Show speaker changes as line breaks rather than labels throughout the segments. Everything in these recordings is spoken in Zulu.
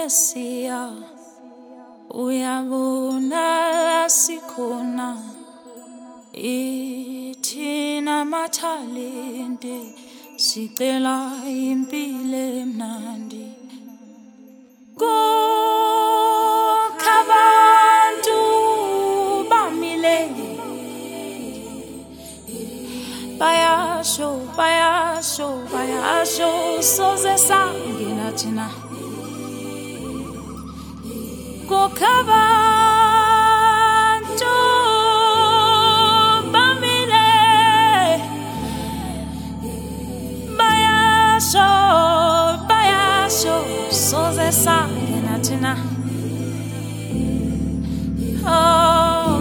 Messiah, uyabona sikhona ithina mathalente sicela impilo emnandi kukabantu bamile bayasho soze sangena thina kukabantu bamile bayasho soze sangena thina. Oh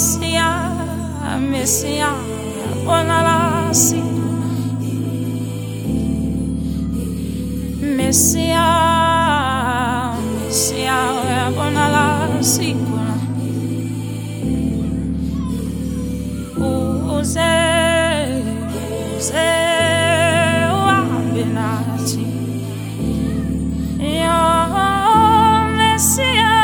Messiah onalasi Messiah onalasi uze wabenati yo Messiah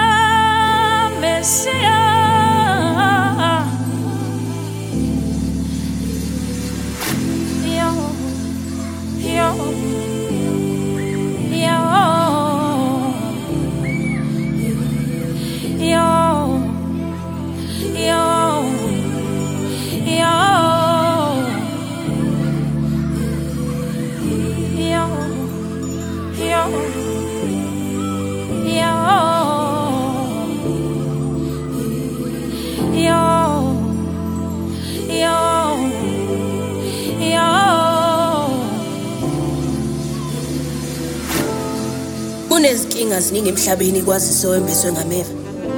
Kunezinkinga ziningi emhlabeni kwaziso wembeswe ngameva.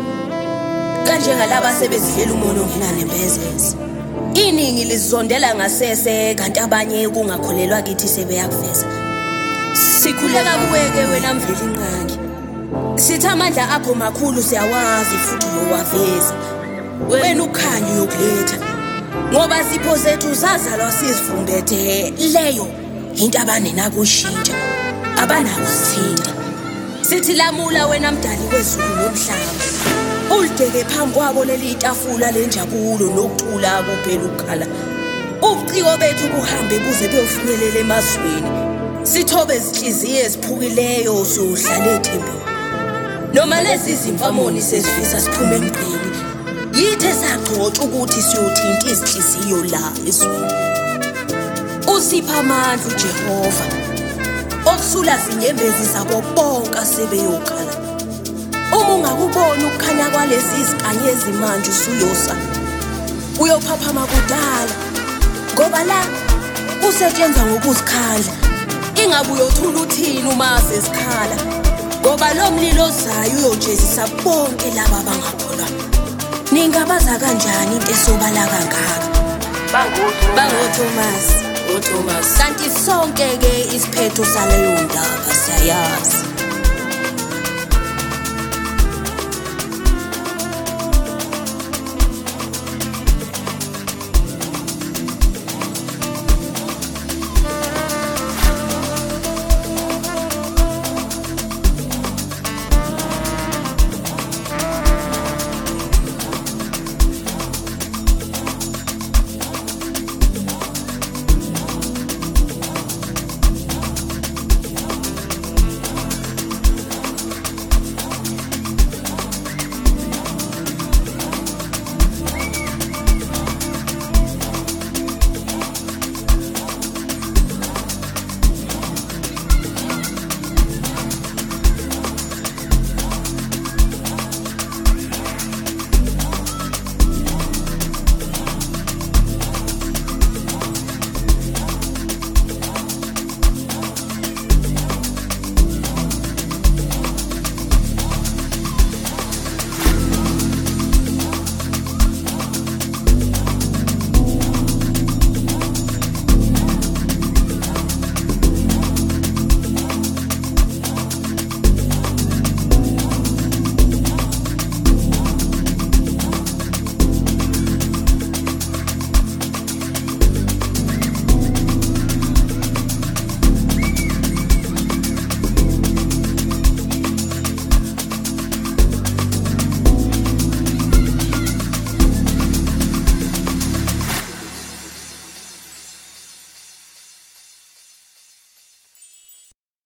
Kanje ngalabo sebezidlela umono ongenanembezezi. Iningi lizondela ngasese kanti abanye kungakholelwa kithi sebeyakuveza. Sikhuleka kuweke wena mveli inqangi. Sithi amandla akho makhulu siyawazi futhi uyowaveza. Wena ukhanyo yokuletha. Ngoba sipho zethu zazalwa sizifumbethe leyo into abanena kushintsha. Abanako sithinta. Sithi lamula wena mdali wezulu nomhlaba. Ulideke phambi kwabo leli tafula lenjabulo nokucula kuphela ukukhala. Ubuciko bethu buhambe buze beyofinyelela emazweni. Sithobe izinhliziyo eziphukileyo sohlala ethembeni. Noma lezi zimfamoni sezifisa siphume emgqeni. Yithe sagcotsha ukuthi siyothinta izinhliziyo la esweni. Usipha amandla uJehova. Okusula zinyembezi zabo bonke sebeyokhala. Uma ungakubona ukukhanya kwalezi zikanyezi manje usuyosa. Uyophaphama kudala. Ngoba la usetshenzwa ngokuzikhandla. Ingabe uyothula uthini uma sesikhala. Ngoba lo mlilo ozayo uyojezisa bonke laba abangakholwa. Ningabaza kanjani into esobala kangaka? Bango Thomas. Kanti sonke ke isiphetho saleyo ndaba siyayazi.